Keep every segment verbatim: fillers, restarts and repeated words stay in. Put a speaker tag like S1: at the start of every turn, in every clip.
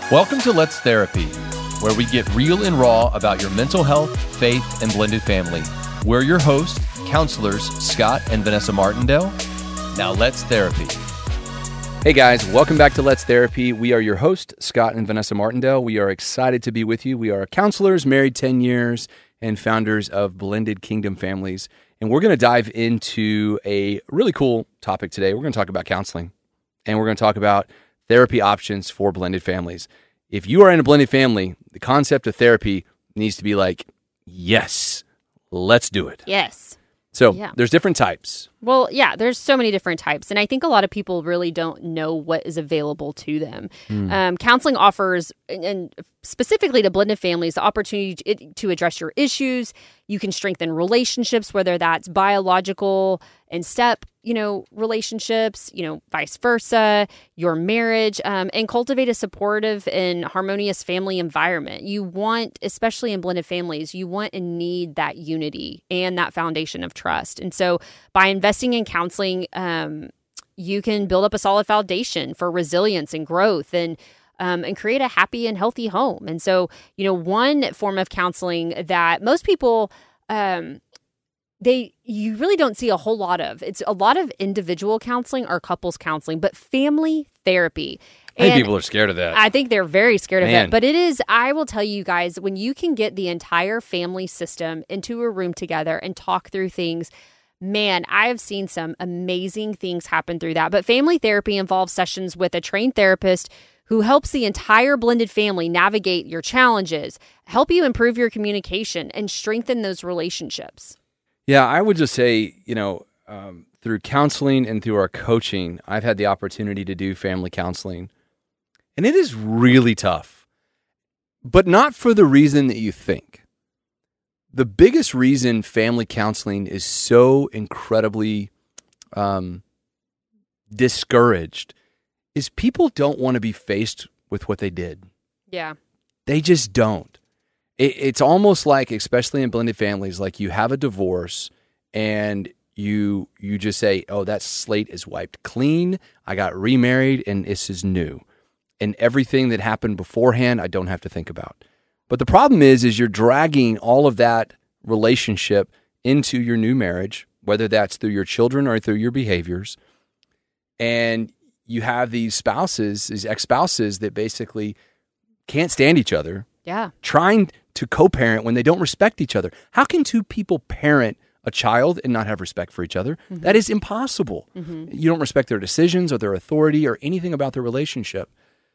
S1: Welcome to Let's Therapy, where we get real and raw about your mental health, faith, and blended family. We're your hosts, counselors Scott and Vanessa Martindale. Now let's therapy.
S2: Hey guys, welcome back to Let's Therapy. We are your hosts, Scott and Vanessa Martindale. We are excited to be with you. We are counselors, married ten years, and founders of Blended Kingdom Families. And we're going to dive into a really cool topic today. We're going to talk about counseling, and we're going to talk about therapy options for blended families. If you are in a blended family, the concept of therapy needs to be like, yes, let's do it.
S3: Yes.
S2: So
S3: Yeah.
S2: there's different types.
S3: Well, yeah, there's so many different types. And I think a lot of people really don't know what is available to them.
S2: Mm.
S3: Um, counseling offers, and- and specifically to blended families, the opportunity to, to address your issues. You can strengthen relationships, whether that's biological and step, you know, relationships, you know, vice versa, your marriage, um, and cultivate a supportive and harmonious family environment. You want, especially in blended families, you want and need that unity and that foundation of trust. And so by investing in counseling, um, you can build up a solid foundation for resilience and growth and Um, and create a happy and healthy home. And so, you know, one form of counseling that most people, um, they, you really don't see a whole lot of, it's a lot of individual counseling or couples counseling, but family therapy.
S2: I think
S3: And
S2: people are scared of that.
S3: I think they're very scared
S2: Man.
S3: of it. But it is, I will tell you guys, when you can get the entire family system into a room together and talk through things, man, I've seen some amazing things happen through that. But family therapy involves sessions with a trained therapist who helps the entire blended family navigate your challenges, help you improve your communication, and strengthen those relationships.
S2: Yeah, I would just say, you know, um, through counseling and through our coaching, I've had the opportunity to do family counseling. And it is really tough, but not for the reason that you think. The biggest reason family counseling is so incredibly um, discouraged is people don't want to be faced with what they did.
S3: Yeah.
S2: They just don't. It, it's almost like, especially in blended families, like you have a divorce and you you just say, oh, that slate is wiped clean. I got remarried and this is new. And everything that happened beforehand, I don't have to think about. But the problem is, is you're dragging all of that relationship into your new marriage, whether that's through your children or through your behaviors. And you have these spouses, these ex-spouses that basically can't stand each other,
S3: Yeah.
S2: trying to co-parent when they don't respect each other. How can two people parent a child and not have respect for each other?
S3: Mm-hmm.
S2: That is impossible.
S3: Mm-hmm.
S2: You don't respect their decisions or their authority or anything about their relationship.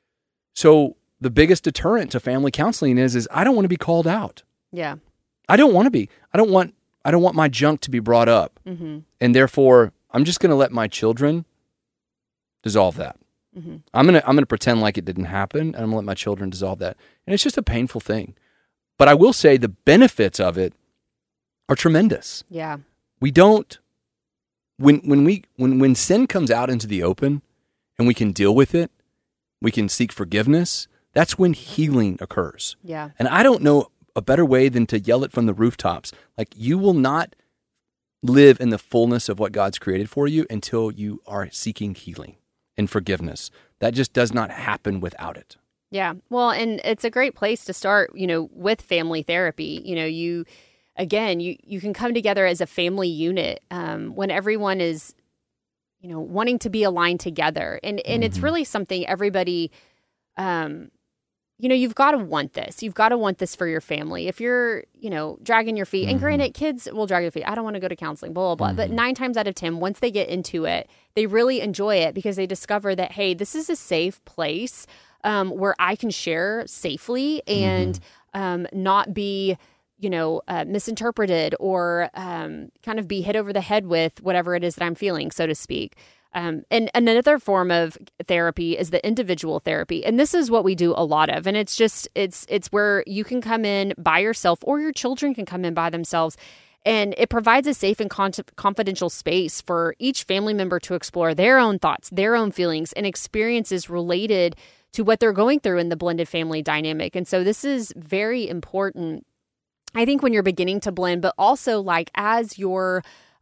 S2: So the biggest deterrent to family counseling is, is I don't want to be called out.
S3: Yeah.
S2: I don't want to be. I don't want I don't want my junk to be brought up.
S3: Mm-hmm.
S2: And therefore, I'm just going to let my children dissolve that.
S3: Mm-hmm.
S2: I'm going to I'm going to pretend like it didn't happen, and I'm going to let my children dissolve that. And it's just a painful thing. But I will say the benefits of it are tremendous.
S3: Yeah.
S2: We don't when when we when when sin comes out into the open and we can deal with it, we can seek forgiveness, that's when healing occurs.
S3: Yeah.
S2: And I don't know a better way than to yell it from the rooftops. Like, you will not live in the fullness of what God's created for you until you are seeking healing and forgiveness. That just does not happen without it.
S3: Yeah. Well, and it's a great place to start, you know, with family therapy. You know, you, again, you, you can come together as a family unit um, when everyone is, you know, wanting to be aligned together. And, and
S2: Mhm.
S3: it's really something everybody, um, you know, you've got to want this. You've got to want this for your family. If you're, you know, dragging your feet, and
S2: Mhm.
S3: granted, kids will drag their feet. I don't want to go to counseling, blah, blah, blah. But
S2: Mhm.
S3: nine times out of ten, once they get into it, they really enjoy it because they discover that, hey, this is a safe place um, where I can share safely and um, not be, you know, uh, misinterpreted or um, kind of be hit over the head with whatever it is that I'm feeling, so to speak. Um, and another form of therapy is the individual therapy. And this is what we do a lot of. And it's just, it's, it's where you can come in by yourself or your children can come in by themselves. And it provides a safe and con- confidential space for each family member to explore their own thoughts, their own feelings, and experiences related to what they're going through in the blended family dynamic. And so this is very important, I think, when you're beginning to blend, but also like as you're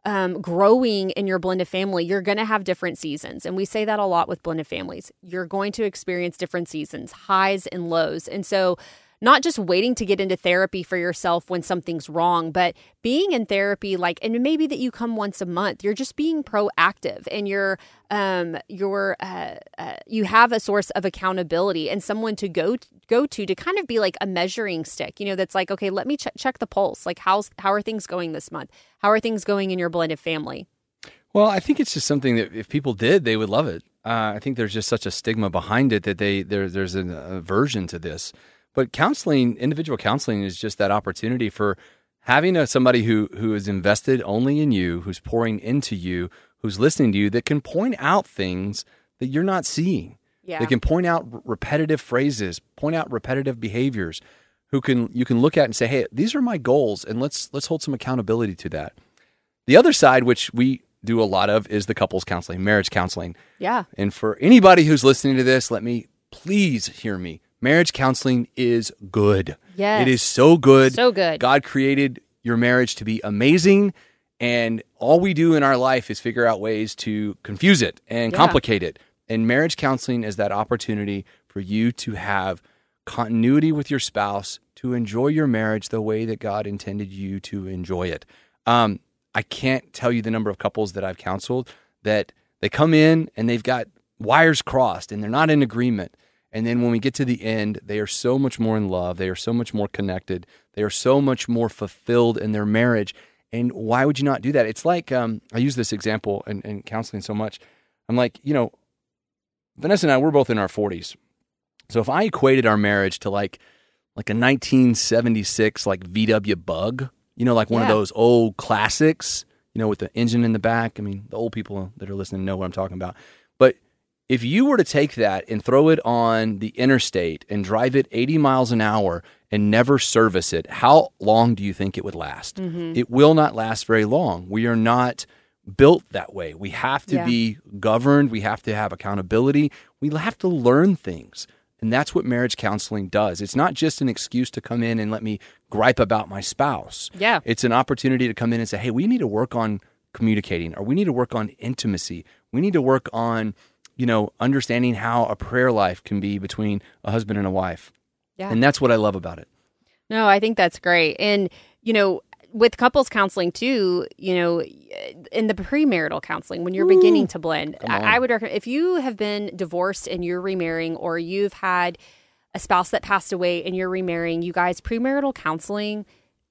S3: um, growing in your blended family, you're going to have different seasons. And we say that a lot with blended families. You're going to experience different seasons, highs and lows. And so not just waiting to get into therapy for yourself when something's wrong, but being in therapy, like, and maybe that you come once a month, you're just being proactive and you're, um, you're, uh, uh, you have a source of accountability and someone to go, go to, to kind of be like a measuring stick, you know, that's like, okay, let me ch- check the pulse. Like, how's, how are things going this month? How are things going in your blended family?
S2: Well, I think it's just something that if people did, they would love it. Uh, I think there's just such a stigma behind it that they, there, there's an aversion to this. But counseling, individual counseling is just that opportunity for having a, somebody who who is invested only in you, who's pouring into you, who's listening to you, that can point out things that you're not seeing.
S3: Yeah.
S2: They can point out r- repetitive phrases, point out repetitive behaviors, who can you can look at and say, hey, these are my goals, and let's let's hold some accountability to that. The other side, which we do a lot of, is the couples counseling, marriage counseling.
S3: Yeah.
S2: And for anybody who's listening to this, let me please hear me. Marriage counseling is good.
S3: Yes.
S2: It is so good.
S3: So good.
S2: God created your marriage to be amazing, and all we do in our life is figure out ways to confuse it and
S3: Yeah.
S2: complicate it. And marriage counseling is that opportunity for you to have continuity with your spouse, to enjoy your marriage the way that God intended you to enjoy it. Um, I can't tell you the number of couples that I've counseled that they come in and they've got wires crossed and they're not in agreement. And then when we get to the end, they are so much more in love. They are so much more connected. They are so much more fulfilled in their marriage. And why would you not do that? It's like, um, I use this example in, in counseling so much. I'm like, you know, Vanessa and I, we're both in our forties. So if I equated our marriage to like, like a nineteen seventy-six, like V W Bug, you know, like one
S3: Yeah.
S2: of those old classics, you know, with the engine in the back. I mean, the old people that are listening know what I'm talking about. But if you were to take that and throw it on the interstate and drive it eighty miles an hour and never service it, how long do you think it would last?
S3: Mm-hmm.
S2: It will not last very long. We are not built that way. We have to
S3: Yeah.
S2: be governed. We have to have accountability. We have to learn things. And that's what marriage counseling does. It's not just an excuse to come in and let me gripe about my spouse.
S3: Yeah.
S2: It's an opportunity to come in and say, hey, we need to work on communicating, or we need to work on intimacy. We need to work on, you know, understanding how a prayer life can be between a husband and a wife.
S3: Yeah.
S2: And that's what I love about it.
S3: No, I think that's great. And, you know, with couples counseling too, you know, in the premarital counseling, when you're
S2: Ooh,
S3: beginning to blend,
S2: come on.
S3: I, I would recommend, if you have been divorced and you're remarrying, or you've had a spouse that passed away and you're remarrying, you guys, premarital counseling,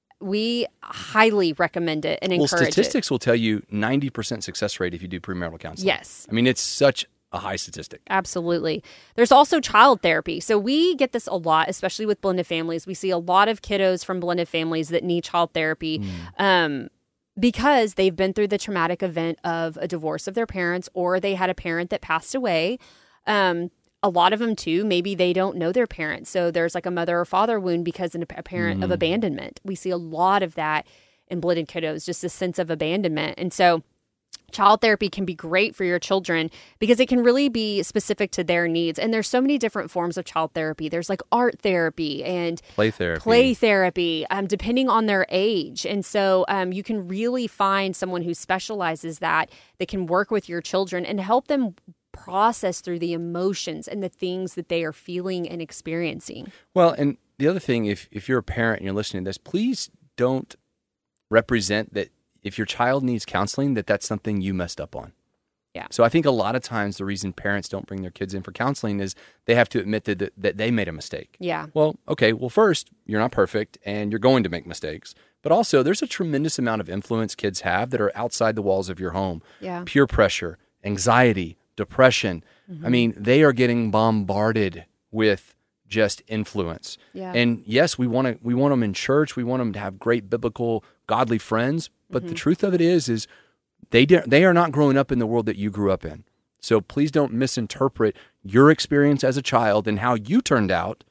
S3: we highly recommend it and
S2: Well,
S3: encourage it.
S2: statistics will tell you ninety percent success rate if you do premarital counseling.
S3: Yes.
S2: I mean, it's such a high statistic.
S3: Absolutely. There's also child therapy. So we get this a lot, especially with blended families. We see a lot of kiddos from blended families that need child therapy
S2: Mm.
S3: um, because they've been through the traumatic event of a divorce of their parents, or they had a parent that passed away. Um, a lot of them too, maybe they don't know their parents. So there's like a mother or father wound because of a parent
S2: Mm.
S3: of abandonment. We see a lot of that in blended kiddos, just a sense of abandonment. And so child therapy can be great for your children because it can really be specific to their needs. And there's so many different forms of child therapy. There's like art therapy and
S2: Play therapy.
S3: play therapy, um, depending on their age. And so um, you can really find someone who specializes that, that can work with your children and help them process through the emotions and the things that they are feeling and experiencing.
S2: Well, and the other thing, if, if you're a parent and you're listening to this, please don't represent that if your child needs counseling, that that's something you messed up on.
S3: Yeah.
S2: So I think a lot of times the reason parents don't bring their kids in for counseling is they have to admit that, that, that they made a mistake.
S3: Yeah.
S2: Well, okay, well, first, you're not perfect and you're going to make mistakes. But also, there's a tremendous amount of influence kids have that are outside the walls of your home.
S3: Yeah.
S2: Peer pressure, anxiety, depression.
S3: Mm-hmm.
S2: I mean, they are getting bombarded with just influence.
S3: Yeah.
S2: And yes, we want to we want them in church. We want them to have great biblical, godly friends. But the truth of it is, is they de- they are not growing up in the world that you grew up in. So please don't misinterpret your experience as a child, and how you turned out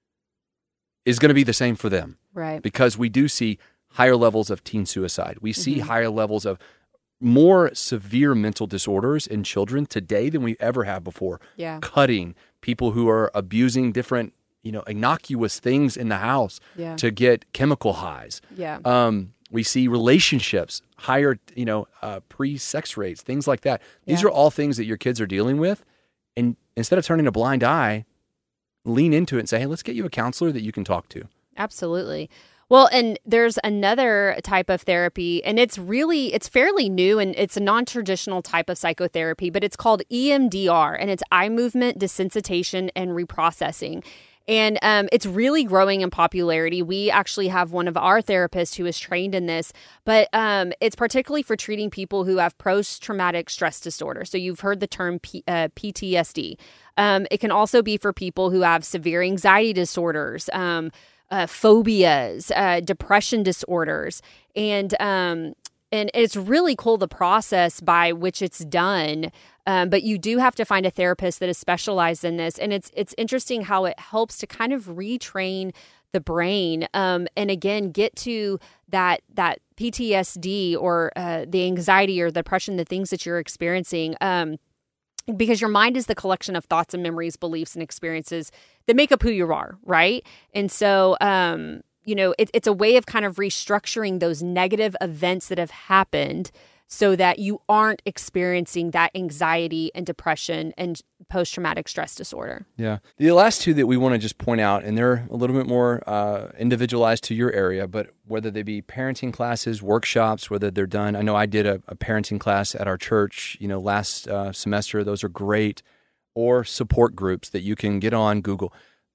S2: is going to be the same for them.
S3: Right.
S2: Because we do see higher levels of teen suicide. We see
S3: Mm-hmm.
S2: higher levels of more severe mental disorders in children today than we ever have before.
S3: Yeah.
S2: Cutting, people who are abusing different, you know, innocuous things in the house
S3: Yeah.
S2: to get chemical highs.
S3: Yeah.
S2: Um, We see relationships, higher, you know, uh, pre-sex rates, things like that. These
S3: Yeah.
S2: are all things that your kids are dealing with. And instead of turning a blind eye, lean into it and say, hey, let's get you a counselor that you can talk to.
S3: Absolutely. Well, and there's another type of therapy, and it's really, it's fairly new, and it's a non-traditional type of psychotherapy, but it's called E M D R, and it's eye movement desensitization and reprocessing. And um, it's really growing in popularity. We actually have one of our therapists who is trained in this, but um, it's particularly for treating people who have post-traumatic stress disorder. So you've heard the term P- uh, P T S D. Um, it can also be for people who have severe anxiety disorders, um, uh, phobias, uh, depression disorders. And um, and it's really cool, the process by which it's done. Um, but you do have to find a therapist that is specialized in this. And it's it's interesting how it helps to kind of retrain the brain um, and, again, get to that that P T S D or uh, the anxiety or the depression, the things that you're experiencing. Um, because your mind is the collection of thoughts and memories, beliefs and experiences that make up who you are, right? And so, um, you know, it, it's a way of kind of restructuring those negative events that have happened so that you aren't experiencing that anxiety and depression and post-traumatic stress disorder.
S2: Yeah. The last two that we want to just point out, and they're a little bit more uh, individualized to your area, but whether they be parenting classes, workshops, whether they're done. I know I did a, a parenting class at our church, you know, last uh, semester. Those are great. Or support groups that you can get on Google.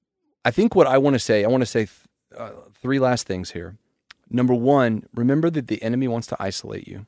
S2: I think what I want to say, I want to say th- uh, three last things here. Number one, remember that the enemy wants to isolate you.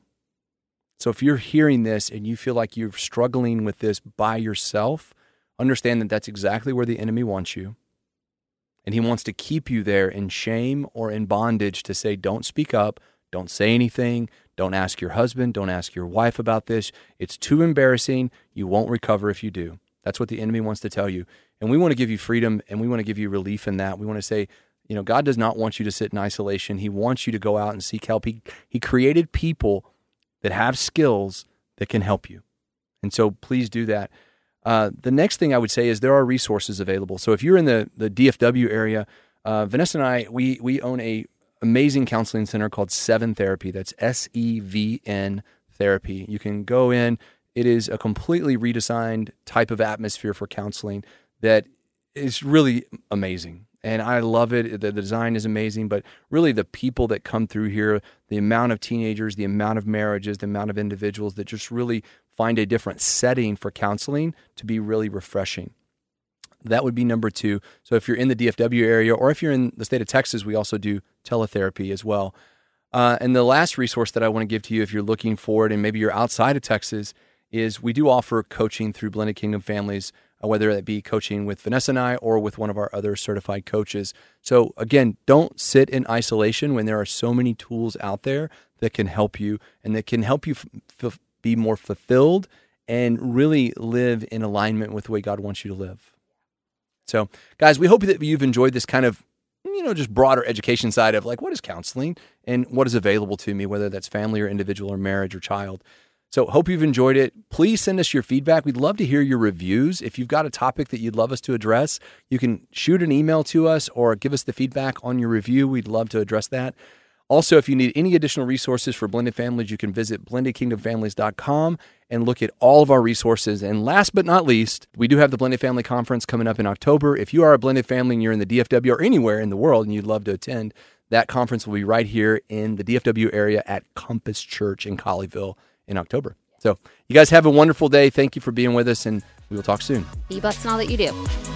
S2: So if you're hearing this and you feel like you're struggling with this by yourself, understand that that's exactly where the enemy wants you. And he wants to keep you there in shame or in bondage to say, don't speak up, don't say anything, don't ask your husband, don't ask your wife about this. It's too embarrassing. You won't recover if you do. That's what the enemy wants to tell you. And we want to give you freedom and we want to give you relief in that. We want to say, you know, God does not want you to sit in isolation. He wants you to go out and seek help. He, he created people that have skills that can help you. And so please do that. Uh, the next thing I would say is there are resources available. So if you're in the, the D F W area, uh, Vanessa and I, we we own a amazing counseling center called Seven Therapy. That's S E V N Therapy. You can go in. It is a completely redesigned type of atmosphere for counseling that is really amazing. And I love it. The design is amazing, but really the people that come through here, the amount of teenagers, the amount of marriages, the amount of individuals that just really find a different setting for counseling to be really refreshing. That would be number two. So if you're in the D F W area or if you're in the state of Texas, we also do teletherapy as well. Uh, and the last resource that I want to give to you if you're looking for it and maybe you're outside of Texas is we do offer coaching through Blended Kingdom Families, whether it be coaching with Vanessa and I or with one of our other certified coaches. So again, don't sit in isolation when there are so many tools out there that can help you and that can help you f- f- be more fulfilled and really live in alignment with the way God wants you to live. So guys, we hope that you've enjoyed this kind of, you know, just broader education side of like, what is counseling and what is available to me, whether that's family or individual or marriage or child. So hope you've enjoyed it. Please send us your feedback. We'd love to hear your reviews. If you've got a topic that you'd love us to address, you can shoot an email to us or give us the feedback on your review. We'd love to address that. Also, if you need any additional resources for Blended Families, you can visit blended kingdom families dot com and look at all of our resources. And last but not least, we do have the Blended Family Conference coming up in October. If you are a blended family and you're in the D F W or anywhere in the world and you'd love to attend, that conference will be right here in the D F W area at Compass Church in Colleyville in October. So you guys have a wonderful day. Thank you for being with us, and we will talk soon.
S3: Be blessed in all that you do.